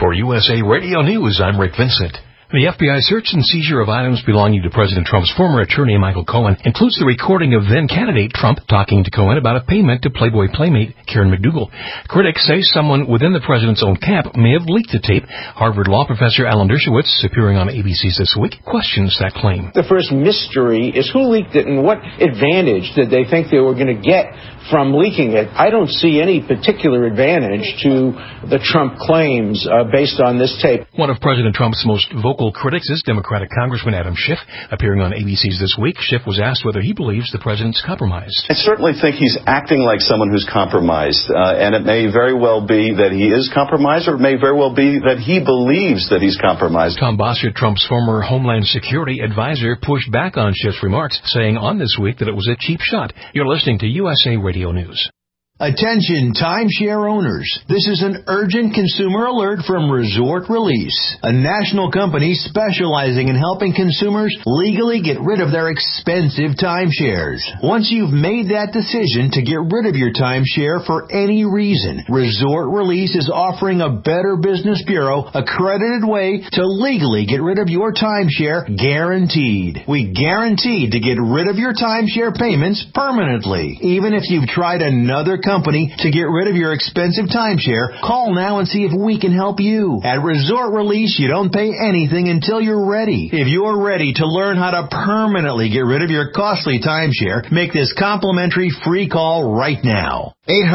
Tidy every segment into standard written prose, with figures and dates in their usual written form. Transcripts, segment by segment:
For USA Radio News, I'm Rick Vincent. The FBI search and seizure of items belonging to President Trump's former attorney, Michael Cohen, includes the recording of then-candidate Trump talking to Cohen about a payment to Playboy playmate Karen McDougal. Critics say someone within the president's own camp may have leaked the tape. Harvard law professor Alan Dershowitz, appearing on ABC's This Week, questions that claim. The first mystery is who leaked it and what advantage did they think they were going to get from leaking it. I don't see any particular advantage to the Trump claims based on this tape. One of President Trump's most vocal critics is Democratic Congressman Adam Schiff. Appearing on ABC's This Week, Schiff was asked whether he believes the president's compromised. I certainly think he's acting like someone who's compromised, and it may very well be that he is compromised, or it may very well be that he believes that he's compromised. Tom Bossert, Trump's former Homeland Security advisor, pushed back on Schiff's remarks, saying on This Week that it was a cheap shot. You're listening to USA Radio News. Attention timeshare owners. This is an urgent consumer alert from Resort Release, a national company specializing in helping consumers legally get rid of their expensive timeshares. Once you've made that decision to get rid of your timeshare for any reason, Resort Release is offering a Better Business Bureau accredited way to legally get rid of your timeshare, guaranteed. We guarantee to get rid of your timeshare payments permanently. Even if you've tried another company to get rid of your expensive timeshare, call now and see if we can help you. At Resort Release, you don't pay anything until you're ready. If you're ready to learn how to permanently get rid of your costly timeshare, make this complimentary free call right now.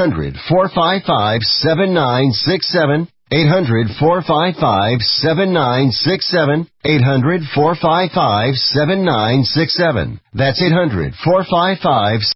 800-455-7967. 800-455-7967. 800-455-7967. That's 800-455-7967.